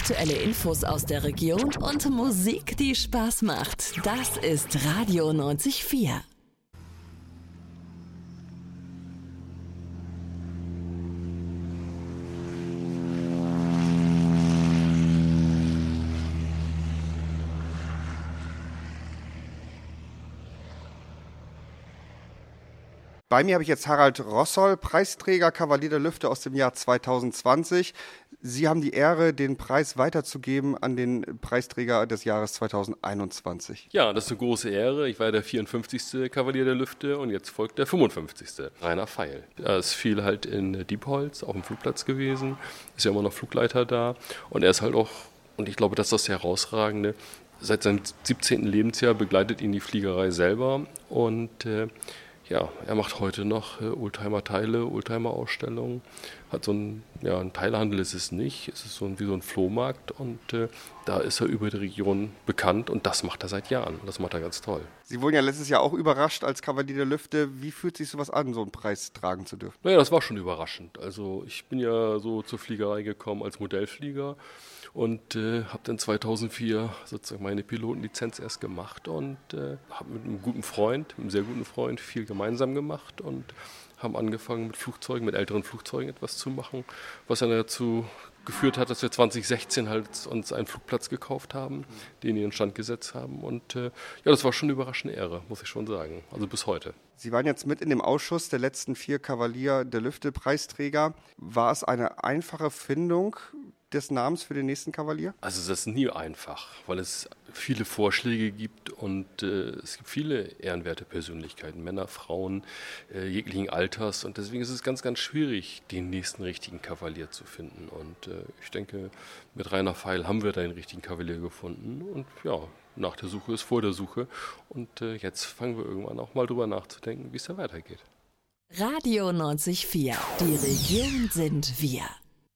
Aktuelle Infos aus der Region und Musik, die Spaß macht. Das ist Radio 90,4. Bei mir habe ich jetzt Harald Rossoll, Preisträger Kavalier der Lüfte aus dem Jahr 2020. Sie haben die Ehre, den Preis weiterzugeben an den Preisträger des Jahres 2021. Ja, das ist eine große Ehre. Ich war der 54. Kavalier der Lüfte und jetzt folgt der 55. Rainer Feil. Er ist viel halt in Diepholz auf dem Flugplatz gewesen, ist ja immer noch Flugleiter da und er ist halt auch, und ich glaube, das ist das Herausragende, seit seinem 17. Lebensjahr begleitet ihn die Fliegerei selber und ja, er macht heute noch Oldtimer-Teile, Oldtimer-Ausstellungen, hat so ein Teilehandel ist es nicht, es ist wie so ein Flohmarkt und da ist er über die Region bekannt und das macht er seit Jahren. Das macht er ganz toll. Sie wurden ja letztes Jahr auch überrascht als Kavalier der Lüfte. Wie fühlt sich sowas an, so einen Preis tragen zu dürfen? Naja, das war schon überraschend. Also ich bin ja so zur Fliegerei gekommen als Modellflieger und habe dann 2004 sozusagen meine Pilotenlizenz erst gemacht und habe mit einem sehr guten Freund viel gemeinsam gemacht und haben angefangen mit älteren Flugzeugen etwas zu machen, was dann dazu geführt hat, dass wir 2016 halt uns einen Flugplatz gekauft haben, den in den Stand gesetzt haben und das war schon eine überraschende Ehre, muss ich schon sagen, also bis heute. Sie waren jetzt mit in dem Ausschuss der letzten 4 Kavalier der Lüfte Preisträger. War es eine einfache Findung des Namens für den nächsten Kavalier? Also das ist nie einfach, weil es viele Vorschläge gibt und es gibt viele ehrenwerte Persönlichkeiten, Männer, Frauen, jeglichen Alters und deswegen ist es ganz, ganz schwierig, den nächsten richtigen Kavalier zu finden und ich denke, mit Rainer Feil haben wir da den richtigen Kavalier gefunden und ja, nach der Suche ist vor der Suche und jetzt fangen wir irgendwann auch mal drüber nachzudenken, wie es da weitergeht. Radio 90,4. Die Region sind wir.